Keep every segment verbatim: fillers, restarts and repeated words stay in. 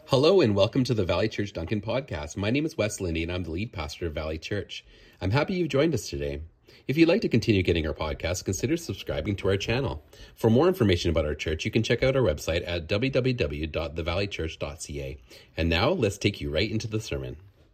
Hello and welcome to the Valley Church Duncan podcast. My name is Wes Lindy and I'm the lead pastor of Valley Church. I'm happy you've joined us today. If you'd like to continue getting our podcast, consider subscribing to our channel. For more information about our church, you can check out our website at w w w dot the valley church dot c a. And now let's take you right into the sermon.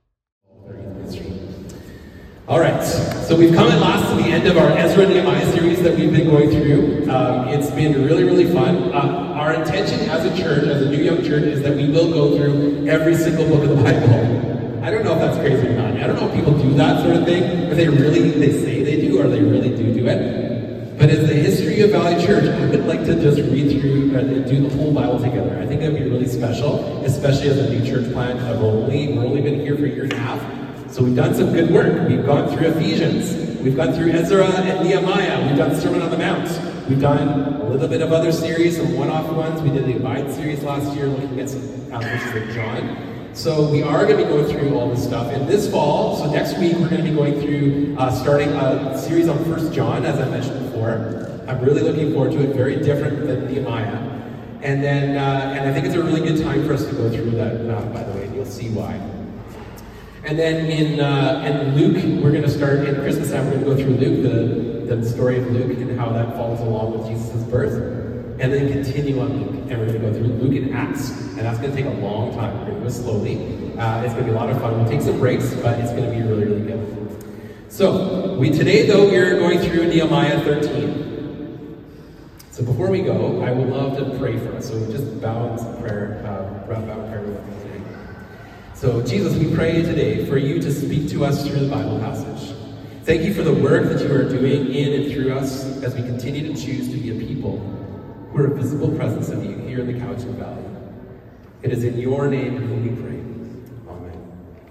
All right, so we've come at last to the end of our Ezra and Nehemiah series that we've been going through. Um, it's been really, really fun. Uh, our intention as a church, as a new young church, is that we will go through every single book of the Bible. I don't know if that's crazy or not. I don't know if people do that sort of thing, or they really, they say they do, or they really do do it. But as the history of Valley Church, I would like to just read through and do the whole Bible together. I think that would be really special, especially as a new church plant. I've only, we've only been here for a year and a half. So we've done some good work. We've gone through Ephesians. We've gone through Ezra and Nehemiah. We've done Sermon on the Mount. We've done a little bit of other series, some one-off ones. We did the Abide series last year, looking at some verses of John. So we are going to be going through all this stuff. And this fall, so next week, we're going to be going through, uh, starting a series on First John, as I mentioned before. I'm really looking forward to it. Very different than Nehemiah. And then, uh, and I think it's a really good time for us to go through that, uh, by the way, and you'll see why. And then in uh, in Luke, we're going to start in Christmas time. We're going to go through Luke, the, the story of Luke and how that follows along with Jesus' birth. And then continue on Luke. And we're going to go through Luke and Acts. And that's going to take a long time. We're going to go slowly. Uh, it's going to be a lot of fun. We'll take some breaks, but it's going to be really, really good. So we today, though, we're going through Nehemiah thirteen. So before we go, I would love to pray for us. So just bow in prayer, uh, bow in prayer with me today. So, Jesus, we pray today for you to speak to us through the Bible passage. Thank you for the work that you are doing in and through us as we continue to choose to be a people who are a visible presence of you here in the Cowichan Valley. It is in your name in whom we pray. Amen.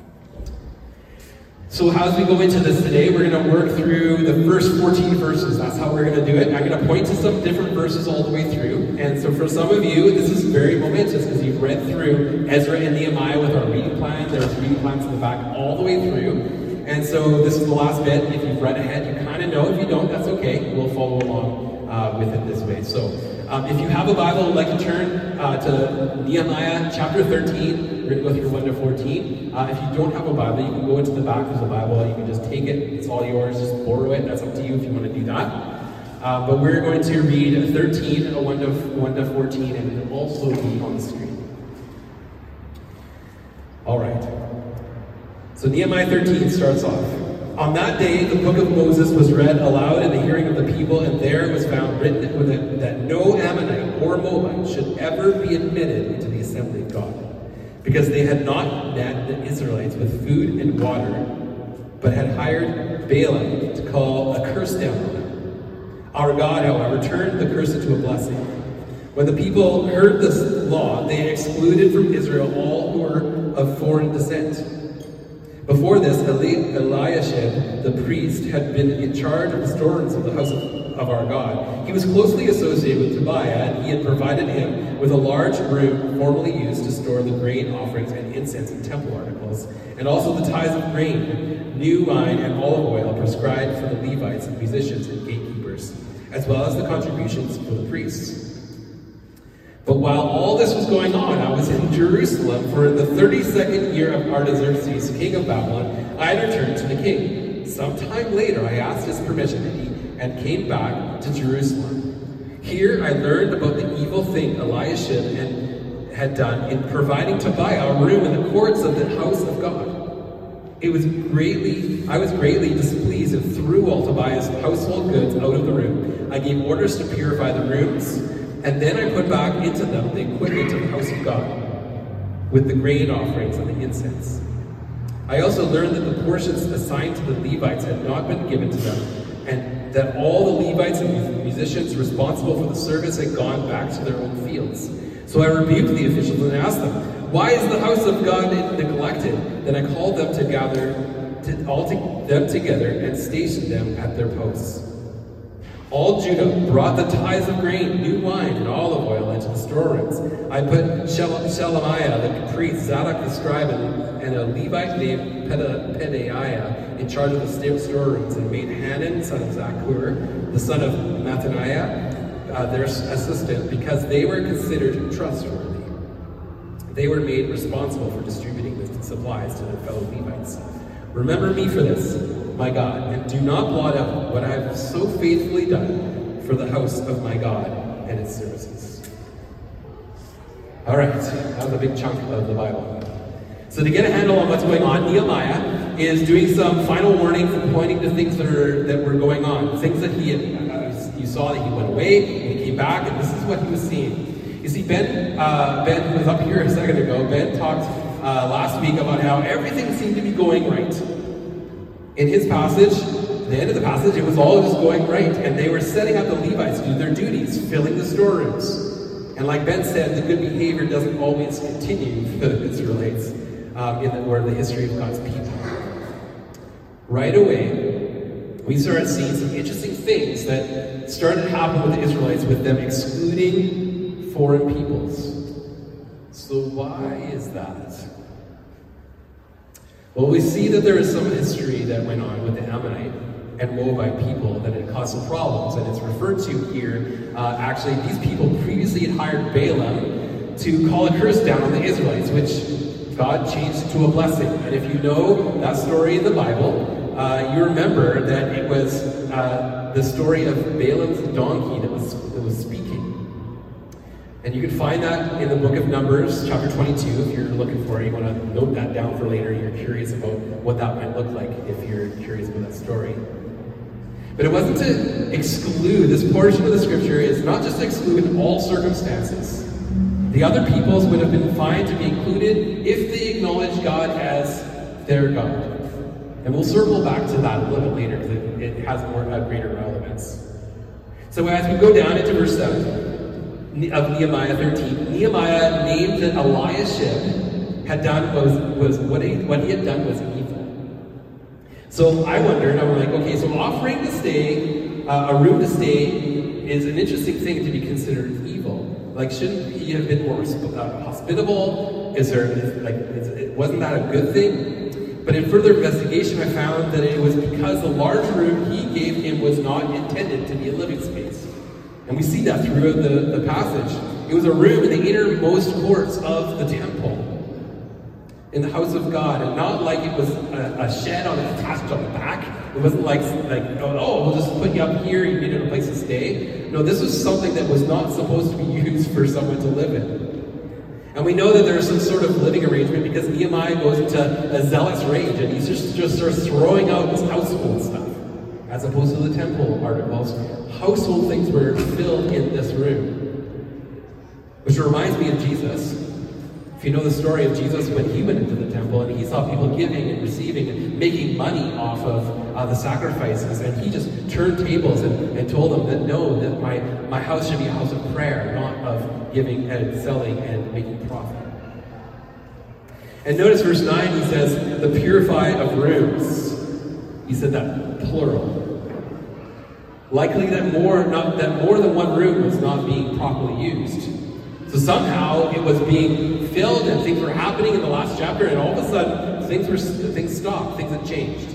So as we go into this today, we're going to work through the first fourteen verses. That's how we're going to do it. I'm going to point to some different verses all the way through. And so for some of you, this is very momentous because you've read through Ezra and Nehemiah with our reading plan. There's reading plans in the back all the way through. And so this is the last bit. If you've read ahead, you kind of know. If you don't, that's okay. We'll follow along uh, with it this way. So um, if you have a Bible, I'd like to turn uh, to Nehemiah chapter thirteen. We're going to go through one to fourteen. Uh, if you don't have a Bible, you can go into the back. There's a Bible. You can just take it. It's all yours. Just borrow it. That's up to you if you want to do that. Uh, but we're going to read thirteen, one to, one to fourteen, and it'll also be on the screen. All right. So Nehemiah thirteen starts off. On that day, the book of Moses was read aloud in the hearing of the people, and there was found written with it that no Ammonite or Moabite should ever be admitted into the assembly of God, because they had not met the Israelites with food and water, but had hired Balaam to call a curse down on them. Our God, however, turned the curse into a blessing. When the people heard this law, they excluded from Israel all who were of foreign descent. Before this, Eli- Eliashib, the priest, had been in charge of the storerooms of the house of, of our God. He was closely associated with Tobiah, and he had provided him with a large room formerly used to store the grain offerings and incense and temple articles, and also the tithes of grain, new wine, and olive oil prescribed for the Levites and musicians and gatekeepers, as well as the contributions for the priests. But while all this was going on, I was in Jerusalem, for in the thirty-second year of Artaxerxes, king of Babylon, I had returned to the king. Sometime later, I asked his permission, and he and came back to Jerusalem. Here I learned about the evil thing Eliashib and had done in providing Tobiah a room in the courts of the house of God. It was greatly, I was greatly displeased and threw all Tobiah's household goods out of the room. I gave orders to purify the rooms, and then I put back into them the equipment of the house of God, with the grain offerings and the incense. I also learned that the portions assigned to the Levites had not been given to them, and that all the Levites and musicians responsible for the service had gone back to their own fields. So I rebuked the officials and asked them, "Why is the house of God neglected?" Then I called them to gather, to, all to, them together and stationed them at their posts. All Judah brought the tithes of grain, new wine, and olive oil into the storerooms. I put Shel- Shelemiah, the priest, Zadok the scribe, and, and a Levite named Peda- Pedaiah in charge of the storerooms, and made Hanan, son of Zakur, the son of Mattaniah, uh, their assistant, because they were considered trustworthy. they were made responsible for distributing the supplies to their fellow Levites. Remember me for this, my God, and do not blot out what I have so faithfully done for the house of my God and its services. All right, that was a big chunk of the Bible. So to get a handle on what's going on, Nehemiah is doing some final warnings and pointing to things that are that were going on, things that he had. Uh, you saw that he went away and he came back, and this is what he was seeing. You see, Ben, uh, Ben was up here a second ago. Ben talked uh, last week about how everything seemed to be going right. In his passage, the end of the passage, it was all just going right, and they were setting up the Levites to do their duties, filling the storerooms. And like Ben said, the good behavior doesn't always continue for the Israelites um, in the, or the history of God's people. Right away, we started seeing some interesting things that started happening with the Israelites, with them excluding foreign peoples. So why is that? Well, we see that there is some history that went on with the Ammonite and Moabite people that had caused some problems, and it's referred to here. Uh, actually, these people previously had hired Balaam to call a curse down on the Israelites, which God changed to a blessing. And if you know that story in the Bible, uh, you remember that it was uh, the story of Balaam's donkey that was, that was speaking. And you can find that in the book of Numbers, chapter twenty-two, if you're looking for it. You want to note that down for later. You're curious about what that might look like if you're curious about that story. But it wasn't to exclude. This portion of the scripture is not just to exclude in all circumstances. The other peoples would have been fine to be included if they acknowledged God as their God. And we'll circle back to that a little bit later, because it, it has more uh, greater relevance. So as we go down into verse seven of Nehemiah thirteen, Nehemiah named that Eliashib had done was, was what, he, what he had done was evil. So I wondered, I was like, okay, so offering to stay, uh, a room to stay is an interesting thing to be considered evil. Like, shouldn't he have been more uh, hospitable? Is there, is, like, is, it, wasn't that a good thing? But in further investigation, I found that it was because the large room he gave him was not intended to be a living space. And we see that throughout the, the passage. It was a room in the innermost courts of the temple, in the house of God, and not like it was a, a shed on attached on the back. It wasn't like, like, oh, we'll just put you up here, you needed a place to stay. No, this was something that was not supposed to be used for someone to live in. And we know that there's some sort of living arrangement because Nehemiah goes into a zealous rage, and he's just, just sort of throwing out his household stuff, as opposed to the temple articles. Household things were filled in this room. Which reminds me of Jesus. If you know the story of Jesus when he went into the temple and he saw people giving and receiving and making money off of uh, the sacrifices, and he just turned tables and, and told them that no, that my, my house should be a house of prayer, not of giving and selling and making profit. And notice verse nine, he says, the purify of rooms. He said that plural. Likely that more, not, that more than one room was not being properly used. So somehow it was being filled and things were happening in the last chapter, and all of a sudden things were things stopped, things had changed.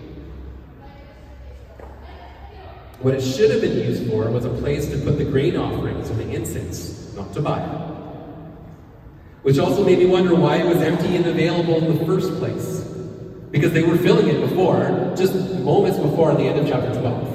What it should have been used for was a place to put the grain offerings and the incense, not to buy it. Which also made me wonder why it was empty and available in the first place. Because they were filling it before, just moments before the end of chapter twelve.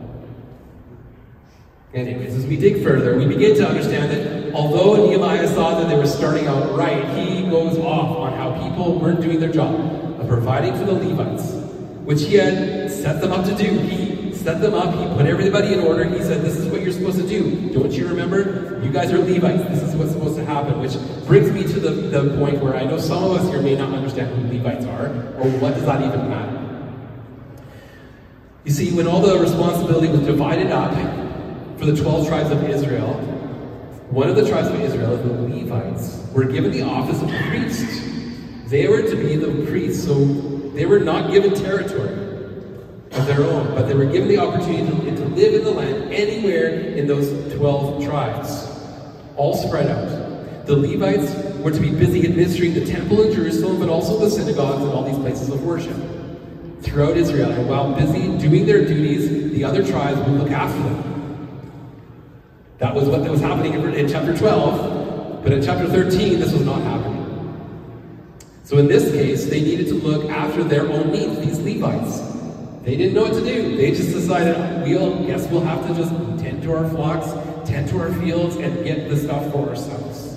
Anyways, as we dig further, we begin to understand that although Nehemiah saw that they were starting out right, he goes off on how people weren't doing their job of providing for the Levites, which he had set them up to do. He set them up, he put everybody in order, he said, this is what you're supposed to do. Don't you remember? You guys are Levites, this is what's supposed to happen, which brings me to the, the point where I know some of us here may not understand who Levites are, or what does that even matter. You see, when all the responsibility was divided up for the twelve tribes of Israel, one of the tribes of Israel, the Levites, were given the office of priest. They were to be the priests, so they were not given territory of their own, but they were given the opportunity to, to live in the land anywhere in those twelve tribes, all spread out. The Levites were to be busy administering the temple in Jerusalem, but also the synagogues and all these places of worship throughout Israel. And while busy doing their duties, the other tribes would look after them. That was what was happening in chapter twelve, but in chapter thirteen, this was not happening. So in this case, they needed to look after their own needs, these Levites. They didn't know what to do. They just decided, we'll guess we'll have to just tend to our flocks, tend to our fields, and get the stuff for ourselves.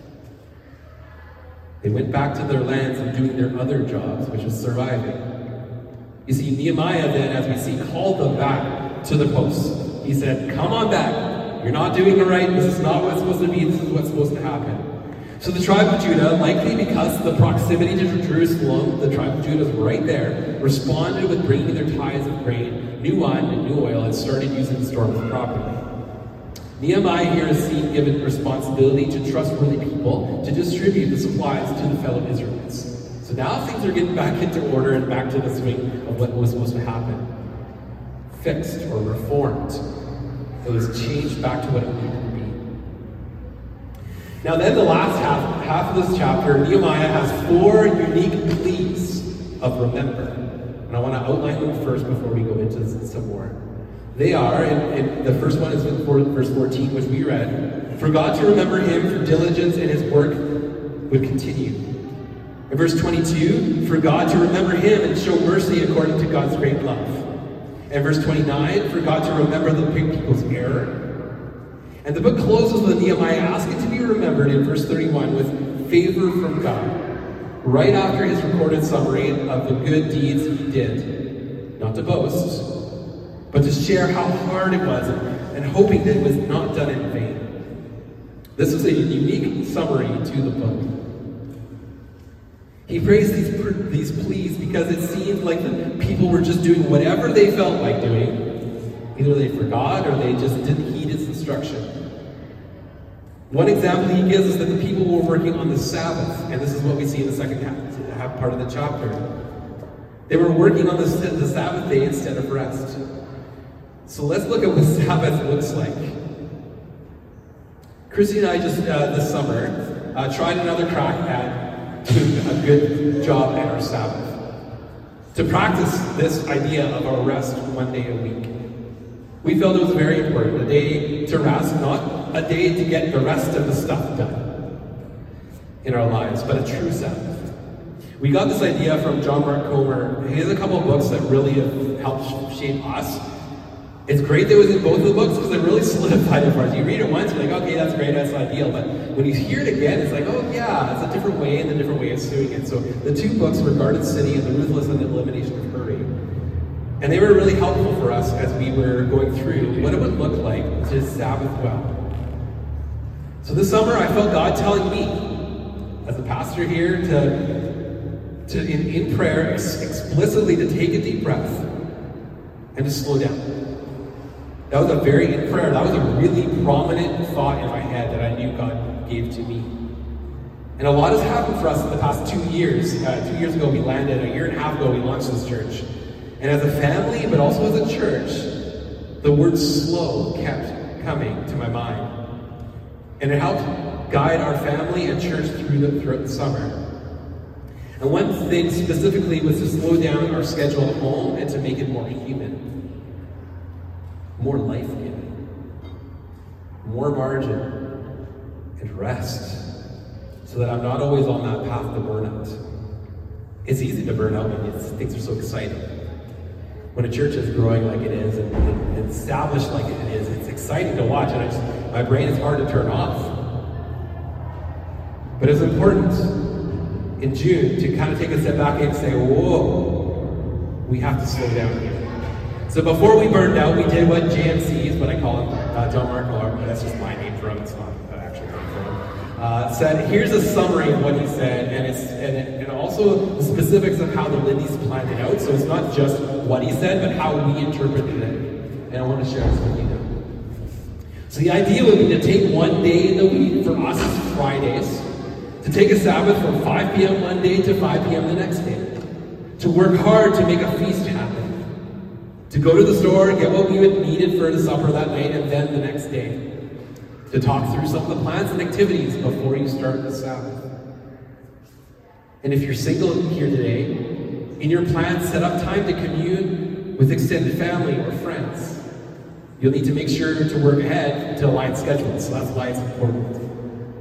They went back to their lands and doing their other jobs, which was surviving. You see, Nehemiah then, as we see, called them back to the posts. He said, come on back. You're not doing it right. This is not what's supposed to be. This is what's supposed to happen. So the tribe of Judah, likely because of the proximity to Jerusalem, the tribe of Judah is right there, responded with bringing their tithes of grain, new wine, and new oil, and started using the storehouse properly. Nehemiah here is seen given responsibility to trustworthy people to distribute the supplies to the fellow Israelites. So now things are getting back into order and back to the swing of what was supposed to happen. Fixed or reformed. It was changed back to what it needed to be. Now then, the last half, half of this chapter, Nehemiah has four unique pleas of remember. And I want to outline them first before we go into some more. They are, and, and the first one is in verse fourteen, which we read, for God to remember him for diligence in his work would continue. In verse twenty-two, for God to remember him and show mercy according to God's great love. And verse twenty-nine, for God to remember the people's error. And the book closes with Nehemiah asking to be remembered in verse thirty-one with favor from God, right after his recorded summary of the good deeds he did. Not to boast, but to share how hard it was and hoping that it was not done in vain. This is a unique summary to the book. He praised these, these pleas because it seemed like the people were just doing whatever they felt like doing. Either they forgot or they just didn't heed his instruction. One example he gives is that the people were working on the Sabbath, and this is what we see in the second half, half part of the chapter. They were working on the, the Sabbath day instead of rest. So let's look at what Sabbath looks like. Chrissy and I just, uh, this summer, uh, tried another crack at doing a good job at our Sabbath. To practice this idea of our rest one day a week. We felt it was very important, a day to rest, not a day to get the rest of the stuff done in our lives, but a true Sabbath. We got this idea from John Mark Comer. He has a couple of books that really have helped shape us. It's great that it was in both of the books because it really solidified it for us. You read it once, you're like, okay, that's great, that's ideal. But when you hear it again, it's like, oh yeah, it's a different way and a different way of doing it. So the two books were Guarded City and The Ruthless and the Elimination of Hurry. And they were really helpful for us as we were going through what it would look like to Sabbath well. So this summer, I felt God telling me, as a pastor here, to, to in, in prayer, ex- explicitly to take a deep breath and to slow down. That was a very, in prayer, that was a really prominent thought in my head that I knew God gave to me. And a lot has happened for us in the past two years. Uh, two years ago we landed, a year and a half ago we launched this church. And as a family, but also as a church, the word slow kept coming to my mind. And it helped guide our family and church through the, throughout the summer. And one thing specifically was to slow down our schedule at home and to make it more human. More life-giving, more margin, and rest, so that I'm not always on that path to burnout. It's easy to burn out when things are so exciting. When a church is growing like it is and, and established like it is, it's exciting to watch, and I just, my brain is hard to turn off. But it's important in June to kind of take a step back and say, whoa, we have to slow down here. So before we burned out, we did what J M C is, what I call him, uh, John Mark, but that's just my name for him, it's not actually name for him, uh, said, here's a summary of what he said, and it's and, it, and also the specifics of how the Lindy's planned it out, so it's not just what he said, but how we interpreted it, and I want to share this with you now. So the idea would be to take one day in the week, for us it's Fridays, to take a Sabbath from five p.m. one day to five p.m. the next day, to work hard to make a feast happen, to go to the store, get what we would needed for the supper that night, and then the next day, to talk through some of the plans and activities before you start the Sabbath. And if you're single here today, in your plans, set up time to commune with extended family or friends. You'll need to make sure to work ahead to align schedules, so that's why it's important.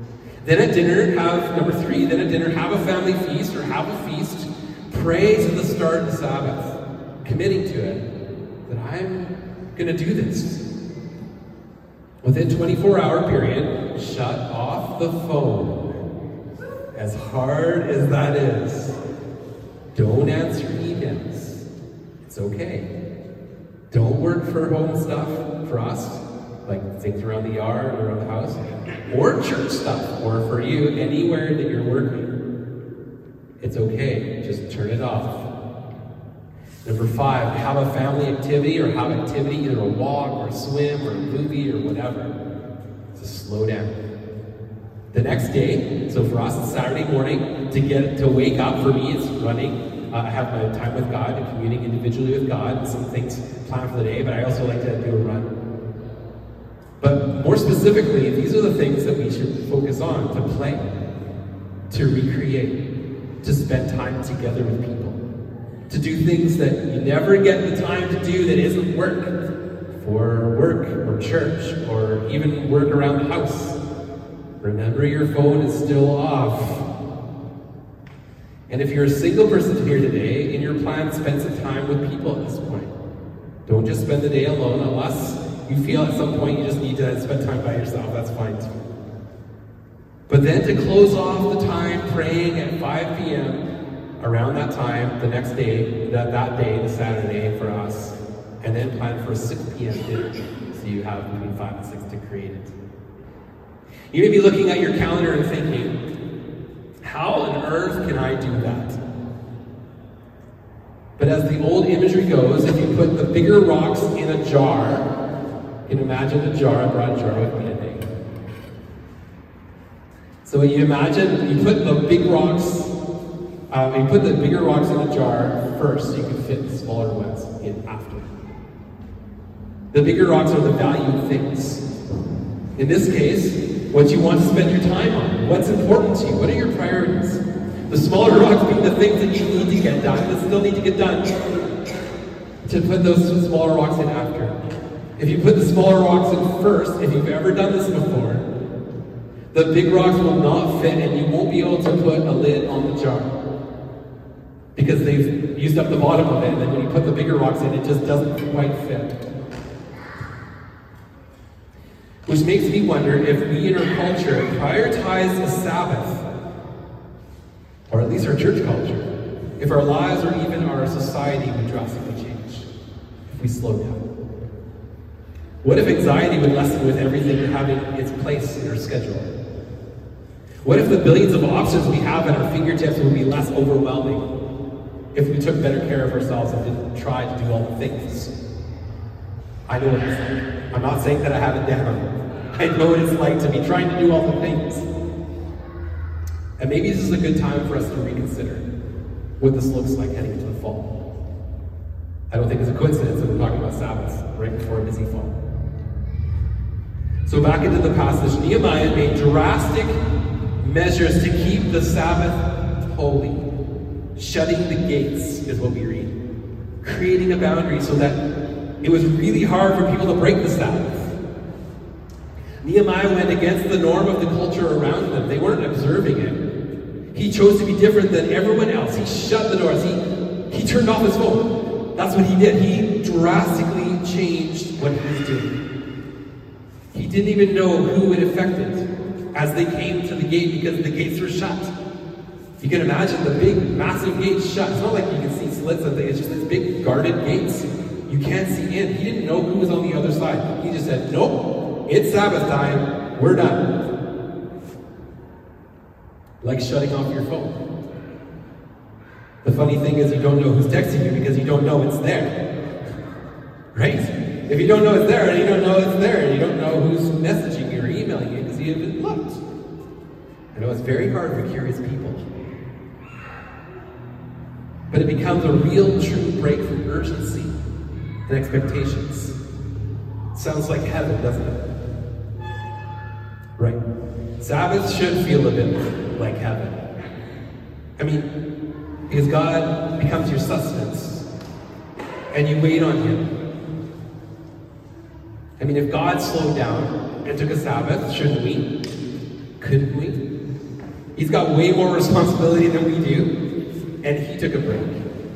Then at dinner, have, number three, then at dinner, have a family feast or have a feast. Pray to the start of the Sabbath, committing to it, that I'm going to do this. Within a twenty-four hour period, shut off the phone. As hard as that is, don't answer emails. It's okay. Don't work for home stuff for us, like things around the yard or around the house, or church stuff, or for you, anywhere that you're working. It's okay. Just turn it off. Number five, have a family activity or have activity, either a walk or a swim or a movie or whatever. Just slow down. The next day, so for us it's Saturday morning, to get to wake up, for me it's running. Uh, I have my time with God and communing individually with God, and some things planned for the day, but I also like to do a run. But more specifically, these are the things that we should focus on: to play, to recreate, to spend time together with people, to do things that you never get the time to do that isn't work, for work or church or even work around the house. Remember, your phone is still off. And if you're a single person here today, in your plan, spend some time with people at this point. Don't just spend the day alone, unless you feel at some point you just need to spend time by yourself. That's fine too. But then to close off the time praying at five p.m., around that time, the next day, that, that day, the Saturday for us, and then plan for a six p.m. dinner. So you have between five and six to create it. You may be looking at your calendar and thinking, how on earth can I do that? But as the old imagery goes, if you put the bigger rocks in a jar, you can imagine a jar. I brought a jar with me today. So when you imagine, you put the big rocks Um, you put the bigger rocks in a jar first so you can fit the smaller ones in after. The bigger rocks are the valued things. In this case, what you want to spend your time on. What's important to you? What are your priorities? The smaller rocks being the things that you need to get done, that still need to get done. To put those smaller rocks in after. If you put the smaller rocks in first, if you've ever done this before, the big rocks will not fit and you won't be able to put a lid on the jar, because they've used up the bottom of it, and then when you put the bigger rocks in, it just doesn't quite fit. Which makes me wonder if we in our culture prioritize the Sabbath, or at least our church culture, if our lives or even our society would drastically change, if we slow down. What if anxiety would lessen with everything having its place in our schedule? What if the billions of options we have at our fingertips would be less overwhelming? If we took better care of ourselves and didn't try to do all the things. I know what it's like. I'm not saying that I have it down. I know what it's like to be trying to do all the things. And maybe this is a good time for us to reconsider what this looks like heading into the fall. I don't think it's a coincidence that we're talking about Sabbath right before a busy fall. So back into the passage, Nehemiah made drastic measures to keep the Sabbath holy. Shutting the gates is what we read. Creating a boundary so that it was really hard for people to break the Sabbath. Nehemiah went against the norm of the culture around them. They weren't observing it. He chose to be different than everyone else. He shut the doors. He, he turned off his phone. That's what he did. He drastically changed what he was doing. He didn't even know who it affected as they came to the gate, because the gates were shut. You can imagine the big, massive gates shut. It's not like you can see slits and things. It's just these big guarded gates. You can't see in. He didn't know who was on the other side. He just said, nope, it's Sabbath time. We're done. Like shutting off your phone. The funny thing is you don't know who's texting you because you don't know it's there. Right? If you don't know it's there, and you don't know it's there, and you don't know who's messaging you or emailing you because you haven't looked. I know it's very hard for curious people. But it becomes a real, true break from urgency and expectations. Sounds like heaven, doesn't it? Right. Sabbath should feel a bit like heaven. I mean, because God becomes your sustenance, and you wait on Him. I mean, if God slowed down and took a Sabbath, shouldn't we? Couldn't we? He's got way more responsibility than we do, and he took a break.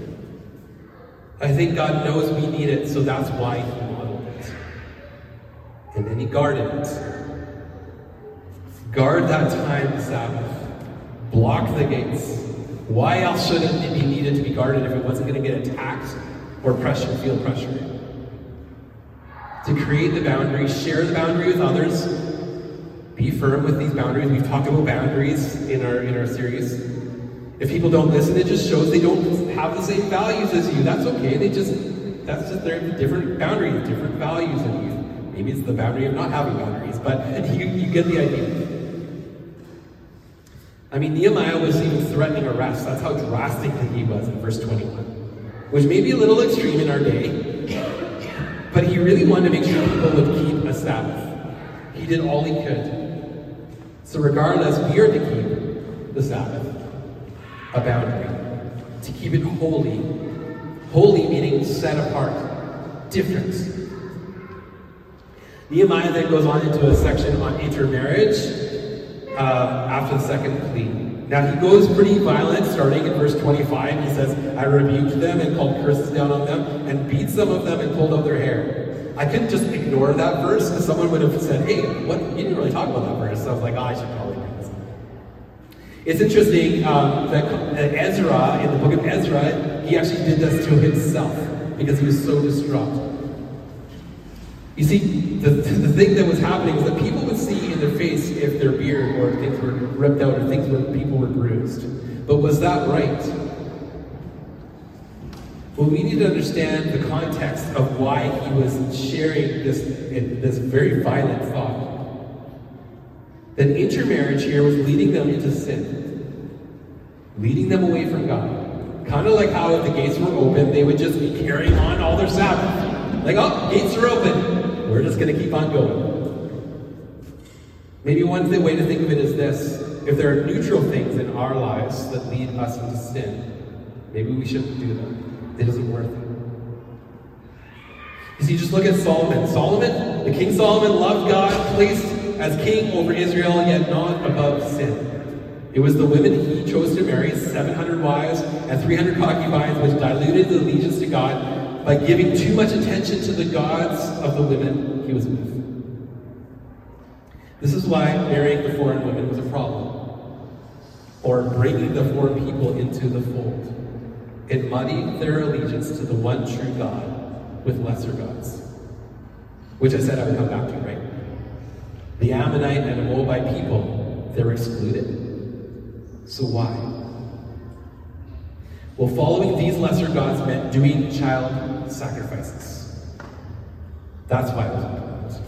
I think God knows we need it, so that's why he modeled it. And then he guarded it. Guard that time, the Sabbath. Block the gates. Why else should it be needed to be guarded if it wasn't going to get attacked or pressure, feel pressure? To create the boundary, share the boundary with others, be firm with these boundaries. We've talked about boundaries in our in our series. If people don't listen, it just shows they don't have the same values as you. That's okay. They just that's just their different boundaries, different values than you. Maybe it's the boundary of not having boundaries, but you, you get the idea. I mean, Nehemiah was even threatening arrest. That's how drastic he was in verse twenty-one, which may be a little extreme in our day. But he really wanted to make sure people would keep a Sabbath. He did all he could. So regardless, we are to keep the Sabbath, a boundary, to keep it holy. Holy meaning set apart, different. Nehemiah then goes on into a section on intermarriage uh, after the second plea. Now he goes pretty violent, starting in verse twenty-five. He says, I rebuked them and called curses down on them and beat some of them and pulled out their hair. I couldn't just ignore that verse because someone would have said, hey, what? You didn't really talk about that verse. So I was like, oh, I should probably bring this up. It's interesting um, that Ezra, in the book of Ezra, he actually did this to himself because he was so distraught. You see, the, the thing that was happening was that people would see in their face if their beard or things were ripped out or things where people were bruised. But was that right? Well, we need to understand the context of why he was sharing this, this very violent thought. That intermarriage here was leading them into sin. Leading them away from God. Kind of like how if the gates were open, they would just be carrying on all their Sabbath. Like, oh, gates are open. We're just going to keep on going. Maybe one th- way to think of it is this. If there are neutral things in our lives that lead us into sin, maybe we shouldn't do them. It isn't worth it. You see, just look at Solomon. Solomon, the King Solomon loved God, placed as king over Israel, yet not above sin. It was the women he chose to marry, seven hundred wives and three hundred concubines, which diluted the allegiance to God by giving too much attention to the gods of the women he was with. This is why marrying the foreign women was a problem, or bringing the foreign people into the fold. It muddied their allegiance to the one true God with lesser gods, which I said I would come back to, right? The Ammonite and the Moabite people, they're excluded. So why? Well, following these lesser gods meant doing child sacrifices. That's why it was important.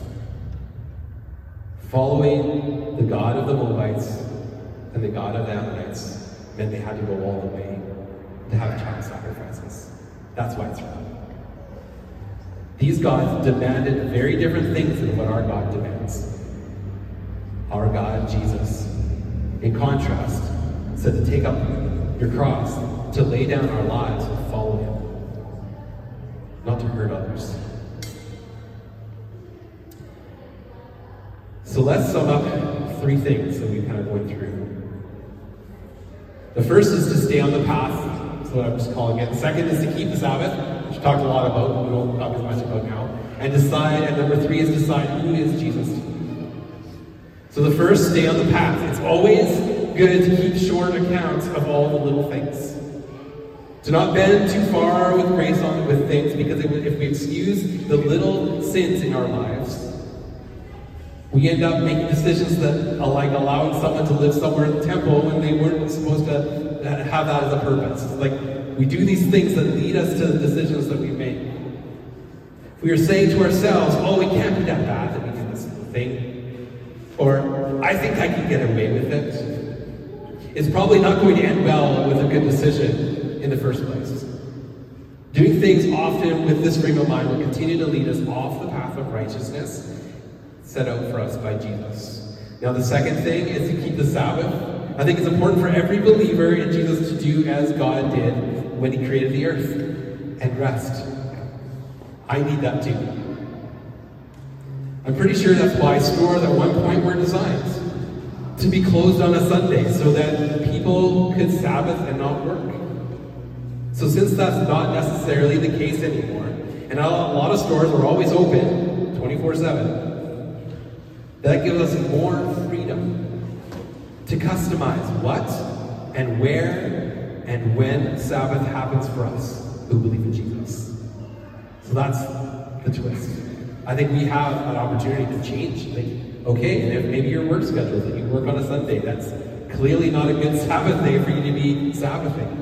Following the god of the Moabites and the god of the Ammonites meant they had to go all the way to have child sacrifices. That's why it's wrong. These gods demanded very different things than what our God demands. Our God, Jesus, in contrast, said to take up your cross, to lay down our lives and follow him, not to hurt others. So let's sum up three things that we kind of went through. The first is to stay on the path. That's what I'm just calling it. The second is to keep the Sabbath, which we talked a lot about, we won't talk as much about now. And decide, and number three is decide who is Jesus to you. So the first, stay on the path. It's always good to keep short accounts of all the little things. Do not bend too far with grace on with things, because if we excuse the little sins in our lives, we end up making decisions that are like allowing someone to live somewhere in the temple when they weren't supposed to have that as a purpose. It's like we do these things that lead us to the decisions that we make. If we are saying to ourselves, oh, we can't be that bad that we do this thing, or I think I can get away with it, it's probably not going to end well with a good decision in the first place. Doing things often with this frame of mind will continue to lead us off the path of righteousness set out for us by Jesus. Now the second thing is to keep the Sabbath. I think it's important for every believer in Jesus to do as God did when he created the earth and rest. I need that too. I'm pretty sure that's why stores at one point were designed to be closed on a Sunday so that people could Sabbath and not work. So since that's not necessarily the case anymore, and a lot of stores are always open twenty-four seven, that gives us more freedom to customize what and where and when Sabbath happens for us who believe in Jesus. So that's the twist. I think we have an opportunity to change. Like, okay, and if maybe your work schedule that you work on a Sunday, that's clearly not a good Sabbath day for you to be Sabbathing.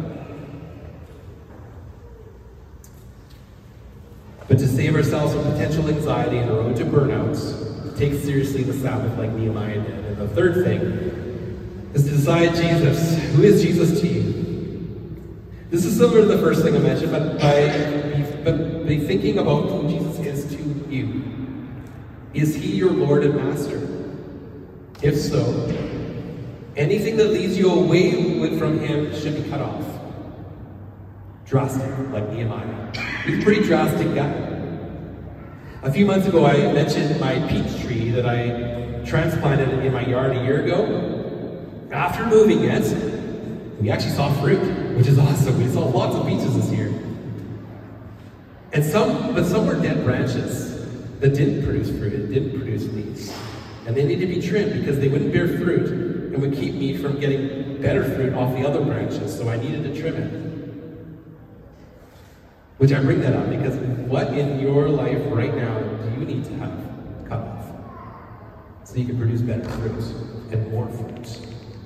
But to save ourselves from potential anxiety and the road to burnout, take seriously the Sabbath like Nehemiah did. And the third thing is to decide Jesus. Who is Jesus to you? This is similar to the first thing I mentioned, but by, but by thinking about who Jesus is to you. Is he your Lord and Master? If so, anything that leads you away from him should be cut off. Drastic, like Nehemiah. He's a pretty drastic guy. A few months ago, I mentioned my peach tree that I transplanted in my yard a year ago. After moving it, we actually saw fruit, which is awesome. We saw lots of peaches this year. And some, but some were dead branches that didn't produce fruit, it didn't produce leaves. And they needed to be trimmed because they wouldn't bear fruit and would keep me from getting better fruit off the other branches, so I needed to trim it. Which I bring that up because what in your life right now do you need to have cut off so you can produce better fruit and more fruit?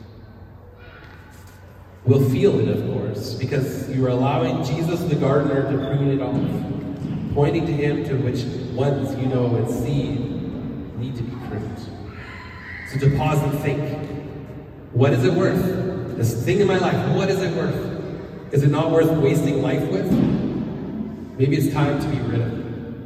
We'll feel it, of course, because you are allowing Jesus the gardener to prune it off, pointing to him to which ones you know and see need to be pruned. So to pause and think, what is it worth? This thing in my life, what is it worth? Is it not worth wasting life with? Maybe it's time to be rid of it.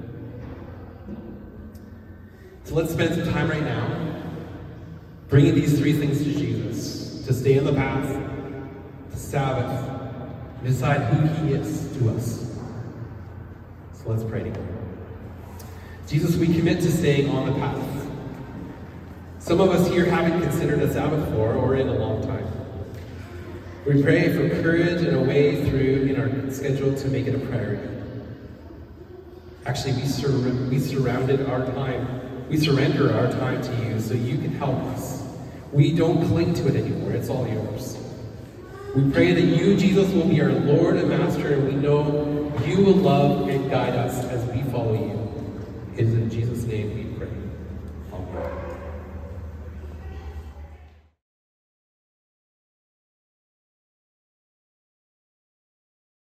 So let's spend some time right now bringing these three things to Jesus, to stay on the path, to Sabbath, and decide who he is to us. So let's pray together. Jesus, we commit to staying on the path. Some of us here haven't considered a Sabbath for or in a long time. We pray for courage and a way through in our schedule to make it a priority. Actually, we, sur we surrounded our time. We surrender our time to you so you can help us. We don't cling to it anymore. It's all yours. We pray that you, Jesus, will be our Lord and Master, and we know you will love and guide us as we follow you. It is in Jesus' name we pray.